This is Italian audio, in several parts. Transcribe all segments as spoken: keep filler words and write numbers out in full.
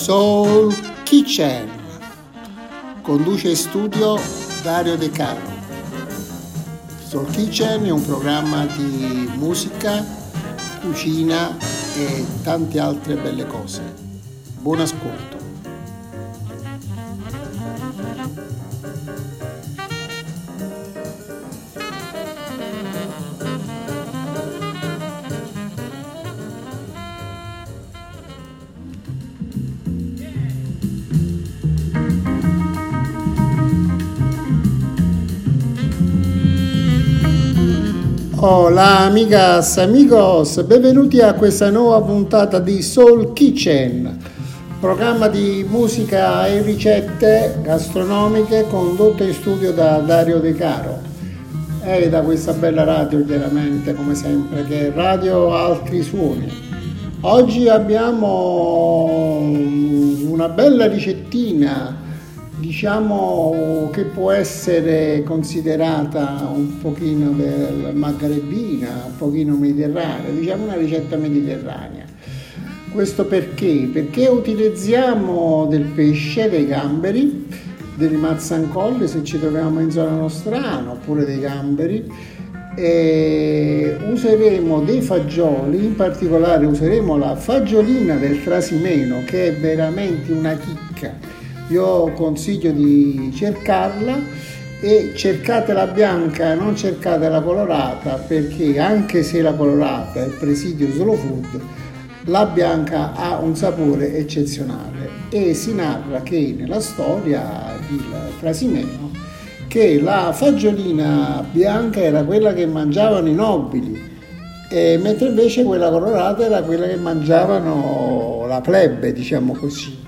Soul Kitchen. Conduce in studio Dario De Caro. Soul Kitchen è un programma di musica, cucina e tante altre belle cose. Buon ascolto. Hola amigas, amigos, benvenuti a questa nuova puntata di Soul Kitchen, programma di musica e ricette gastronomiche condotto in studio da Dario De Caro e da questa bella radio, chiaramente, come sempre, che è Radio Altri Suoni. Oggi abbiamo una bella ricettina, diciamo che può essere considerata un pochino del magrebina, un pochino mediterranea, diciamo una ricetta mediterranea. Questo perché? Perché utilizziamo del pesce, dei gamberi, dei mazzancolli se ci troviamo in zona nostrana, oppure dei gamberi, e useremo dei fagioli, in particolare useremo la fagiolina del Trasimeno, che è veramente una chicca. Io consiglio di cercarla, e cercate la bianca, non cercate la colorata, perché anche se la colorata è presidio slow food, la bianca ha un sapore eccezionale. E si narra che nella storia di Trasimeno che la fagiolina bianca era quella che mangiavano i nobili, e mentre invece quella colorata era quella che mangiavano la plebe, diciamo così.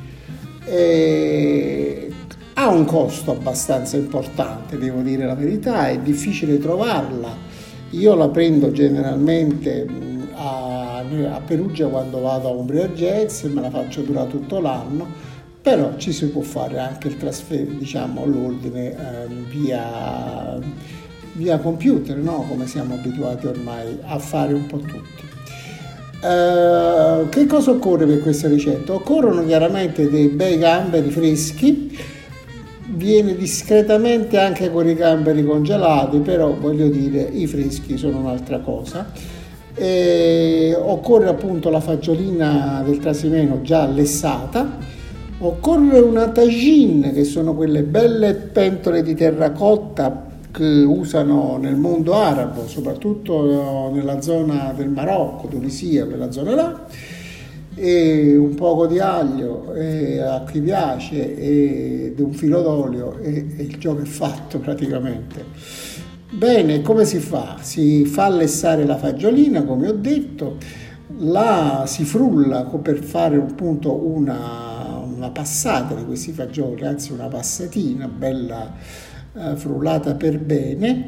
E ha un costo abbastanza importante, devo dire la verità, è difficile trovarla. Io la prendo generalmente a, a Perugia quando vado a Umbria Jazz, me la faccio durare tutto l'anno, però ci si può fare anche il trasferimento, diciamo, l'ordine eh, via, via computer, no? Come siamo abituati ormai a fare un po' tutti. Uh, che cosa occorre per questa ricetta? Occorrono chiaramente dei bei gamberi freschi, viene discretamente anche con i gamberi congelati, però voglio dire i freschi sono un'altra cosa. E occorre appunto la fagiolina del Trasimeno già lessata, occorre una tagine, che sono quelle belle pentole di terracotta che usano nel mondo arabo, soprattutto nella zona del Marocco, Tunisia, quella zona là, e un poco di aglio e a chi piace, ed un filo d'olio, e, e il gioco è fatto praticamente. Bene, come si fa? Si fa lessare la fagiolina, come ho detto, la si frulla per fare appunto una, una passata di questi fagioli, anzi una passatina bella Uh, frullata per bene.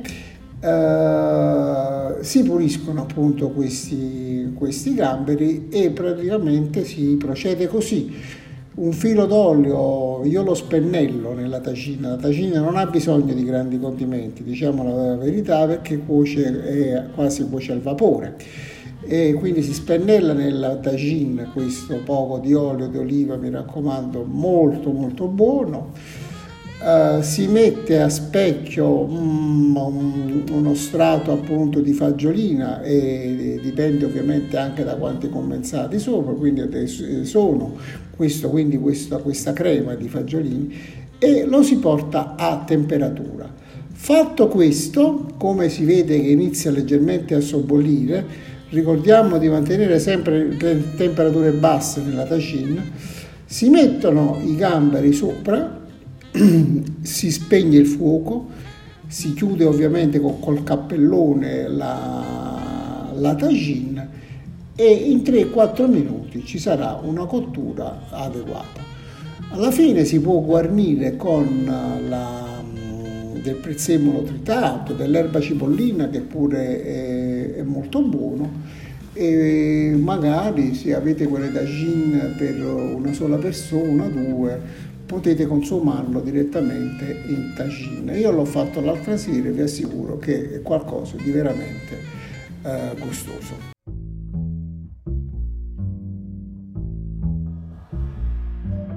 Uh, si puliscono appunto questi, questi gamberi e praticamente si procede così. Un filo d'olio io lo spennello nella tagina, la tagina non ha bisogno di grandi condimenti, diciamo la verità, perché cuoce, è, quasi cuoce al vapore, e quindi si spennella nella tagina questo poco di olio di oliva, mi raccomando, molto molto buono. Uh, si mette a specchio um, um, uno strato appunto di fagiolina, e, e dipende ovviamente anche da quanti condensati sopra, quindi sono questo, quindi questa, questa crema di fagiolini, e lo si porta a temperatura. Fatto questo, come si vede che inizia leggermente a sobbollire, ricordiamo di mantenere sempre le temperature basse nella tagina, si mettono i gamberi sopra, si spegne il fuoco, si chiude ovviamente con, col cappellone la, la tagine, e in tre quattro minuti ci sarà una cottura adeguata. Alla fine si può guarnire con la, del prezzemolo tritato, dell'erba cipollina, che pure è, è molto buono, e magari se avete quelle tagine per una sola persona, due, potete consumarlo direttamente in tagine. Io l'ho fatto l'altra sera e vi assicuro che è qualcosa di veramente eh, gustoso.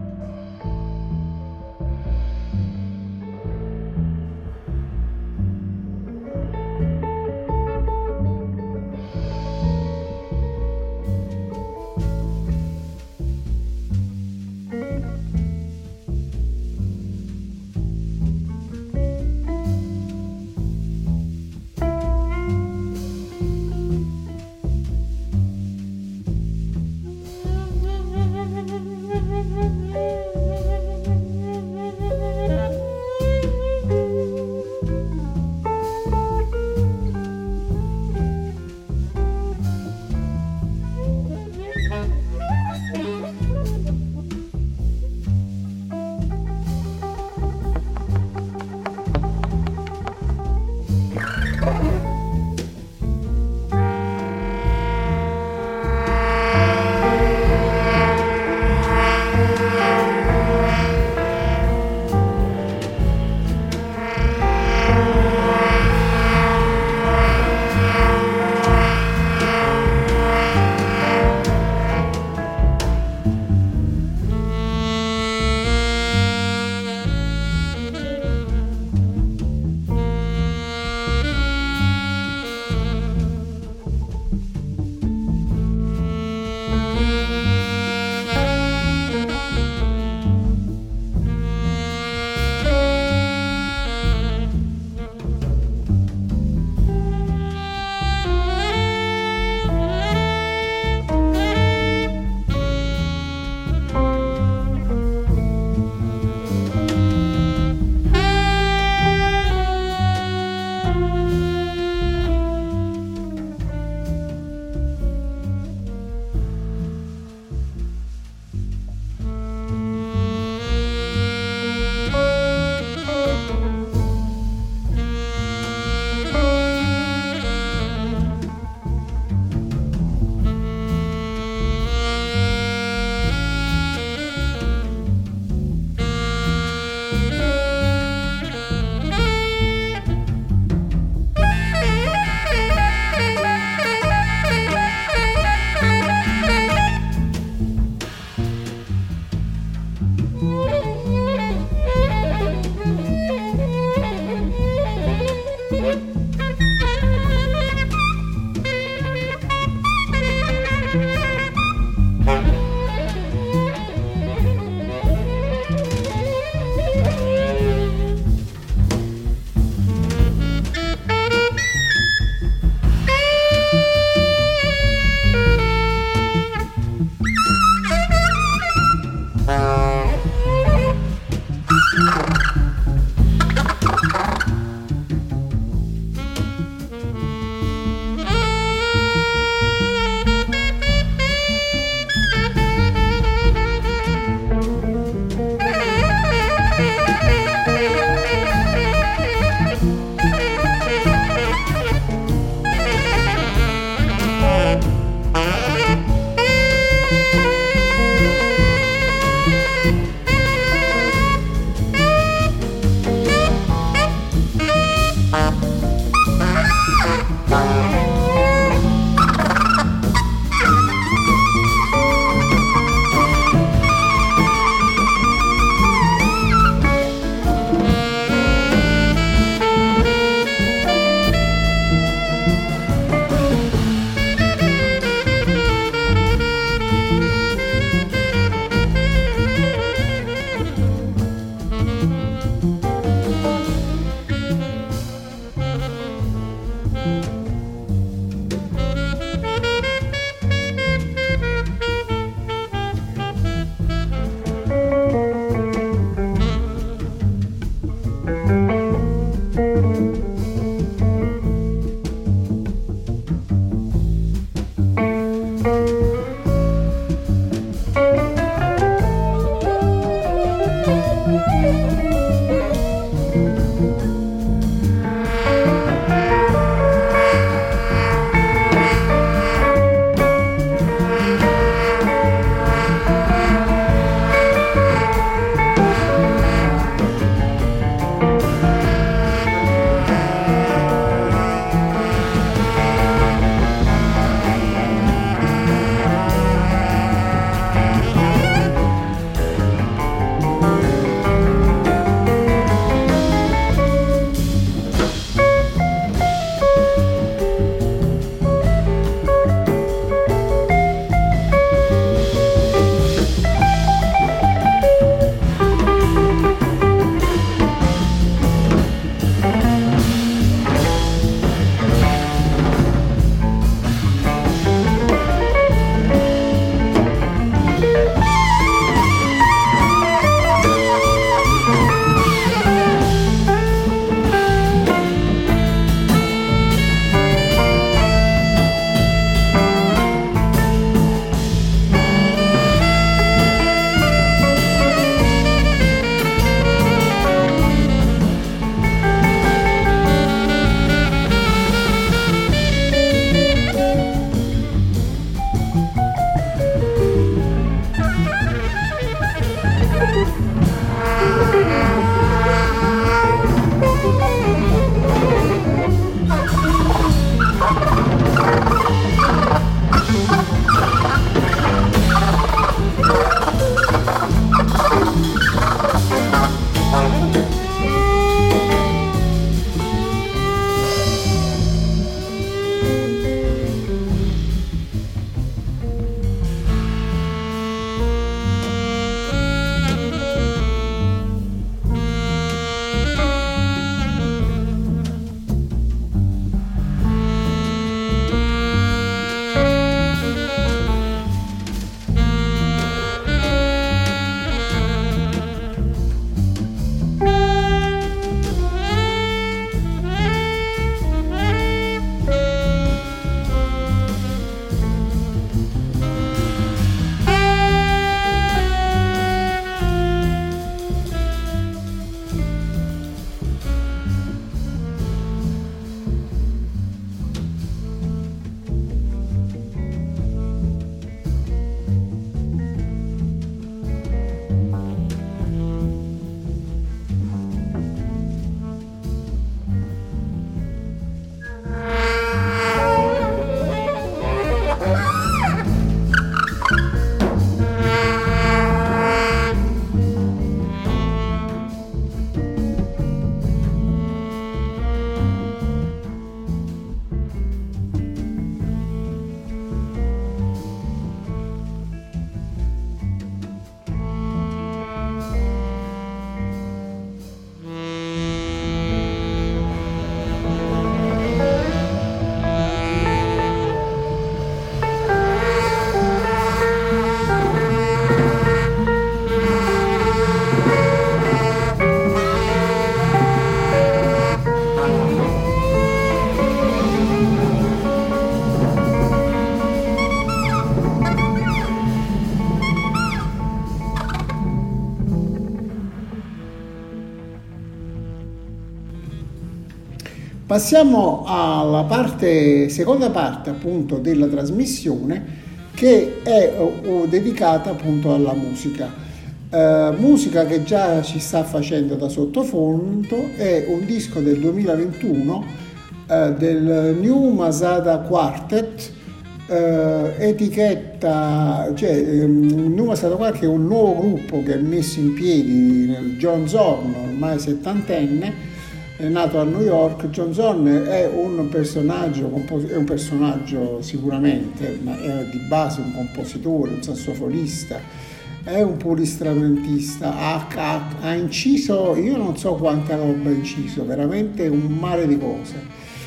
Passiamo alla parte, seconda parte appunto della trasmissione, che è uh, dedicata appunto alla musica. Uh, musica che già ci sta facendo da sottofondo, è un disco del duemilaventuno uh, del New Masada Quartet, uh, etichetta, cioè um, New Masada Quartet è un nuovo gruppo che è messo in piedi nel John Zorn, ormai settantenne, è nato a New York. John Zorn è un personaggio, è un personaggio sicuramente, ma è di base un compositore, un sassofonista, è un polistrumentista, ha, ha, ha inciso, io non so quanta roba ha inciso, veramente un mare di cose.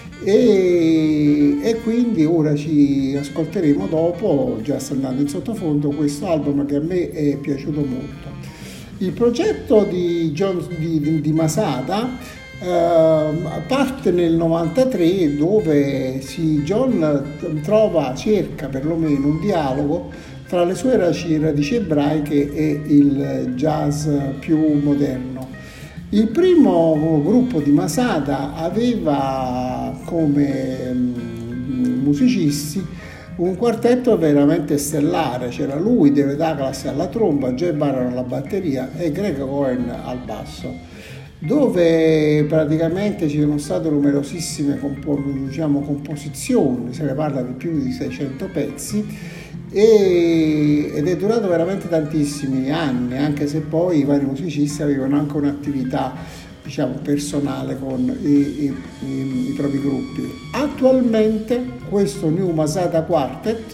E, e quindi ora ci ascolteremo dopo, già sta andando in sottofondo, questo album che a me è piaciuto molto. Il progetto di, John, di, di, di Masada Uh, parte nel novantatré, dove si, John trova, cerca perlomeno un dialogo tra le sue radici, radici ebraiche e il jazz più moderno. Il primo gruppo di Masada aveva come um, musicisti un quartetto veramente stellare, c'era lui, David Douglas alla tromba, Joe Barron alla batteria e Greg Cohen al basso, dove praticamente ci sono state numerosissime compo- diciamo, composizioni, se ne parla di più di seicento pezzi, e, ed è durato veramente tantissimi anni, anche se poi i vari musicisti avevano anche un'attività, diciamo, personale con i, i, i, i propri gruppi. Attualmente questo New Masada Quartet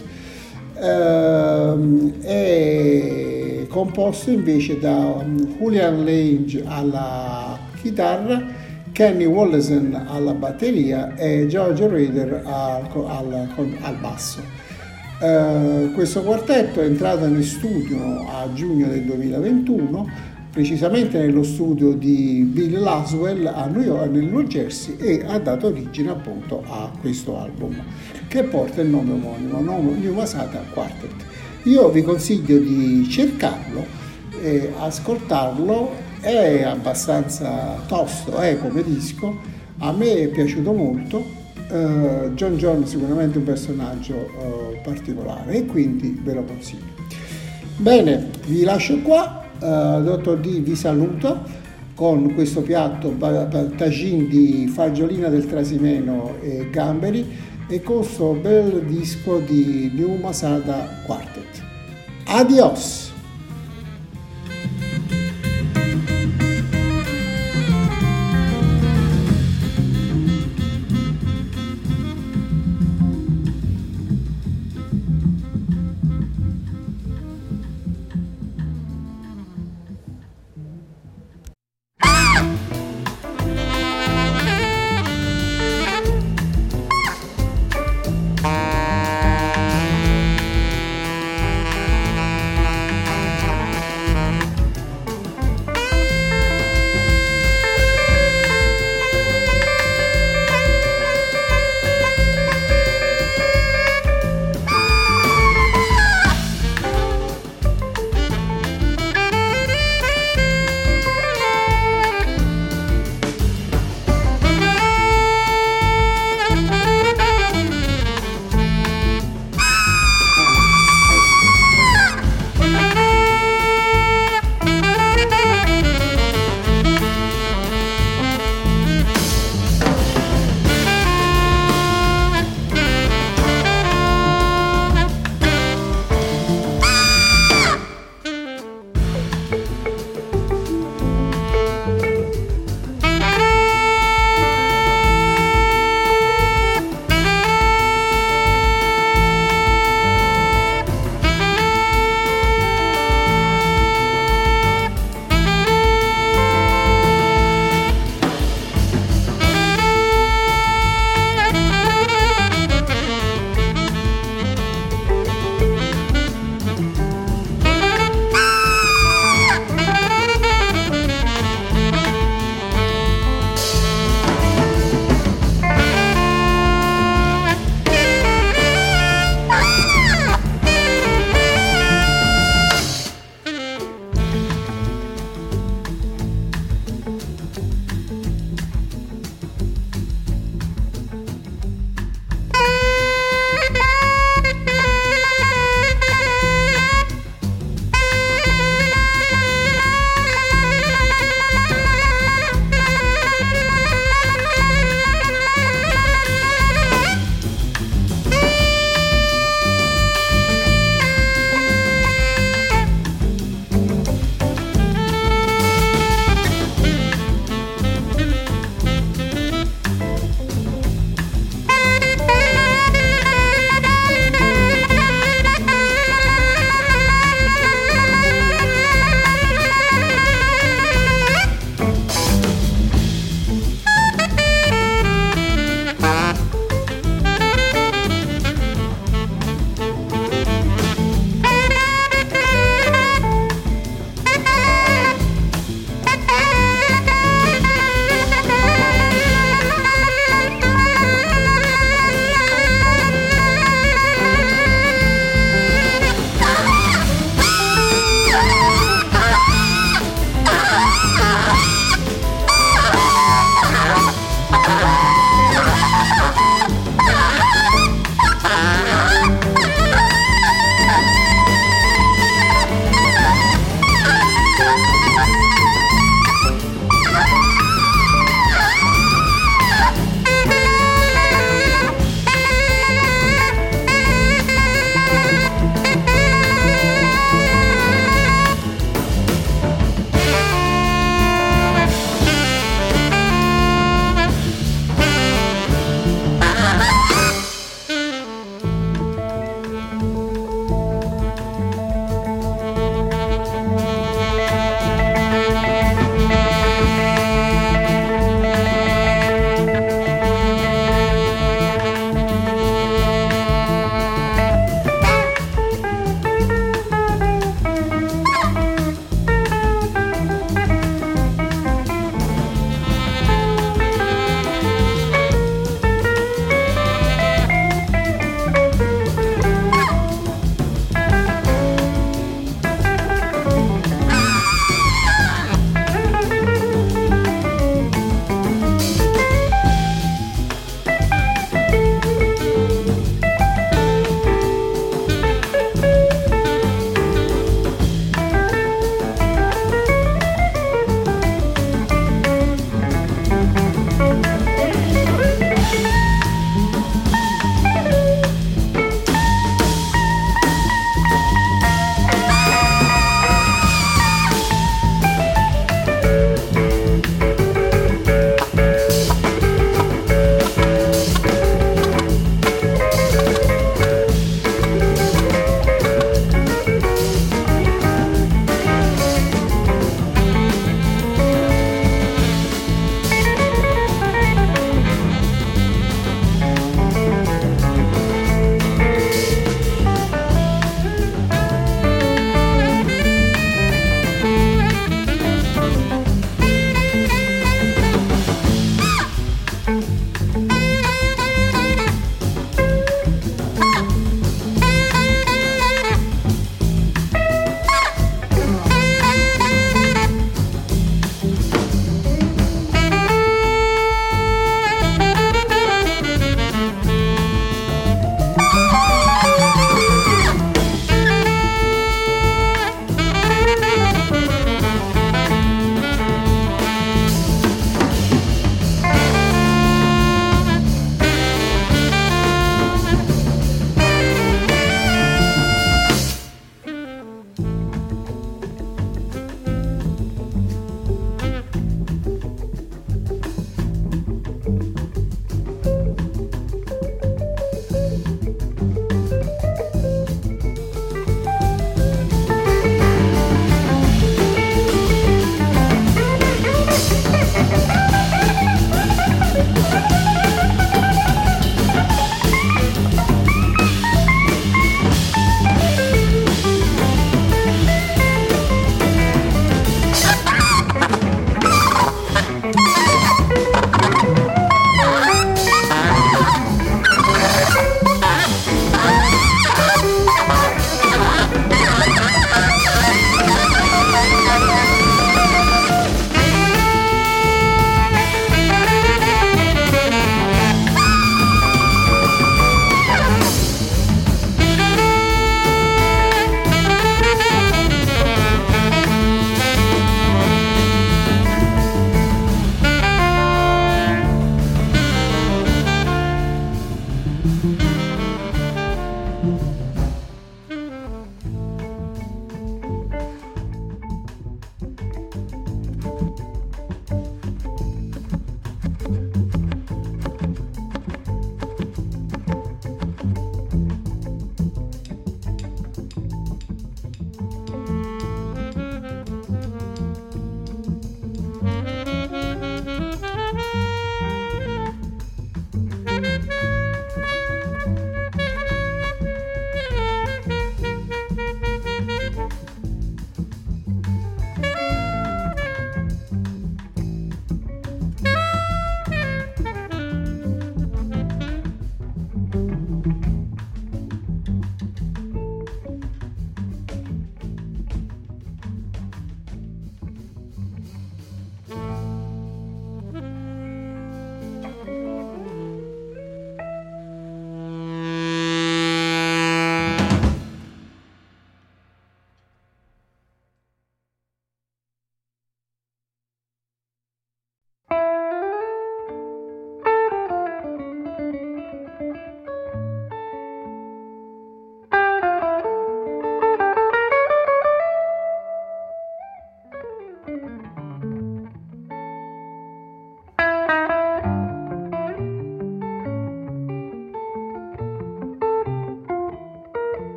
ehm, è composto invece da Julian Lange alla chitarra, Kenny Wollesen alla batteria e George Rader al, al, al basso. Uh, questo quartetto è entrato in studio a giugno del duemilaventuno, precisamente nello studio di Bill Laswell a New York, nel New Jersey, e ha dato origine appunto a questo album che porta il nome omonimo, New Masada Quartet. Io vi consiglio di cercarlo e ascoltarlo, è abbastanza tosto eh, come disco, a me è piaciuto molto. Uh, John Zorn sicuramente un personaggio uh, particolare e quindi ve lo consiglio. Bene, vi lascio qua, uh, dottor D vi saluto con questo piatto tagine di fagiolina del Trasimeno e gamberi e con questo bel disco di New Masada Quartet. Adios!